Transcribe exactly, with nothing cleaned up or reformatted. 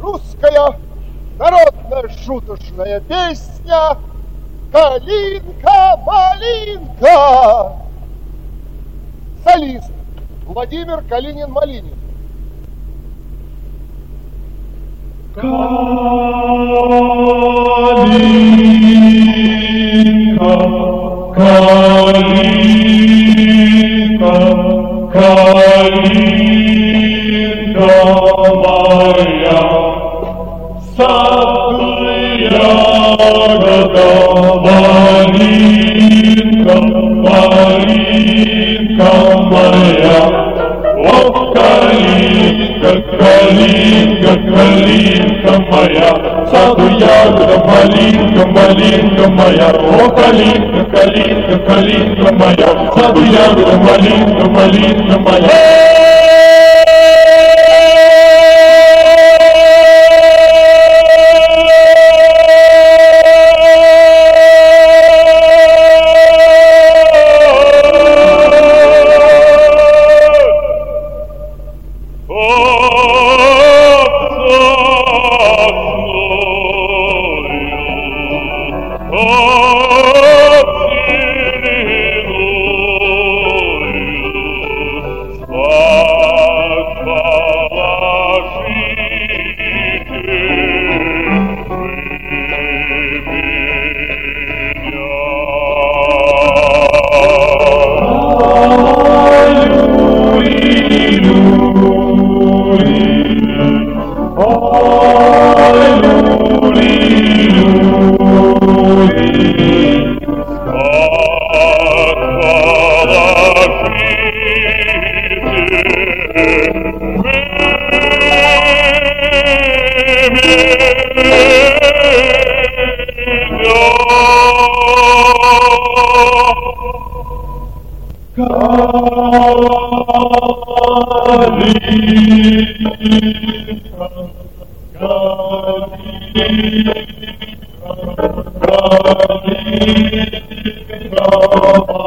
русская народная шуточная песня «Калинка, малинка». Солист Владимир Калинин-Малинин. Калинка, калинка, калинка моя, сад ягода, малинка, малинка моя. О, калинка, калинка, калинка моя, саду ягода, малинка, малинка моя. О, калинка, калинка, калинка моя, саду ягода, малинка, малинка моя. Kalika, kalika, kalika.